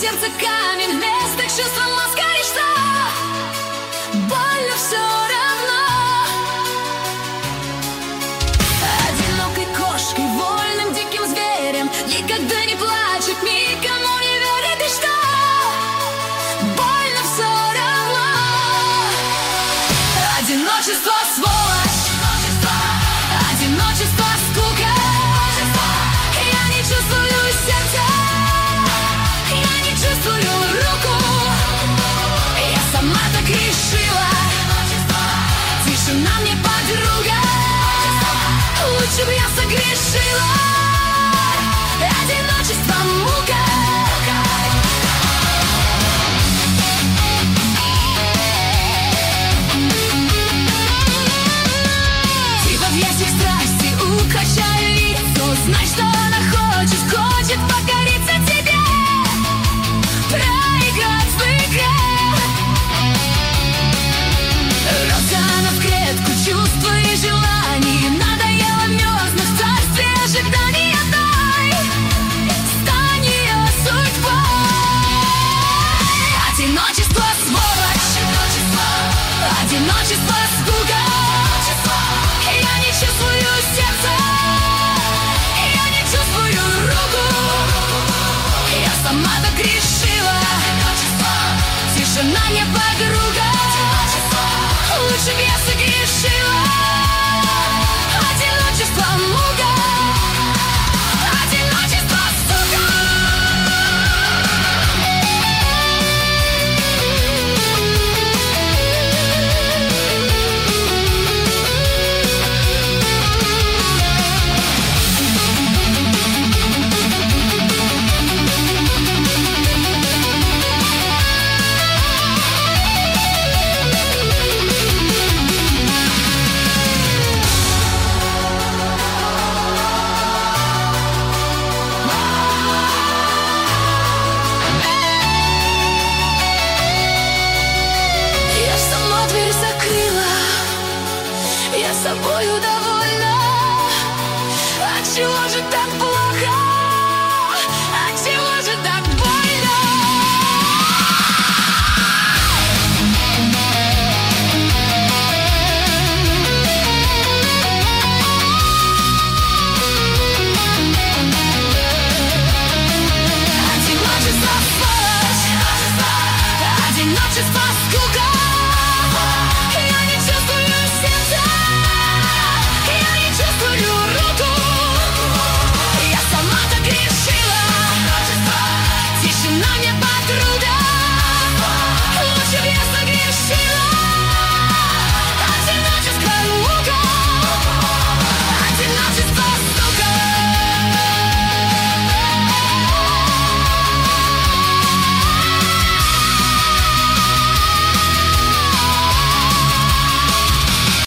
сердце камень, вместо чувства маскарь, что больно все равно. Одинокой кошкой, вольным диким зверем, никогда не плачет, никому не верит, и что больно все равно. Одиночество, сволочь, одиночество, скука. Я не чувствую сердца, я не чувствую руку. Я сама так решила. Тишина мне подруга. Лучше бы я согрешила. Одиночество, мука. Укачаю лицо, знай, что она хочет покориться тебе, проиграть в игре. Росла она в клетку чувства и желаний, надоело мерзнуть в царстве ожиданий одной. Стань ее судьбой. Одиночество, сволочь, одиночество, скука. Я не чувствую сердца, я не чувствую руку. Я сама так решила. Тишина не подруга. Лучше б я согрешила. Одиночество, мука. Одиночество, сука. Я собою довольна. Отчего же так плохо? Отчего же так больно? Одиночество, сволочь, одиночество, скука.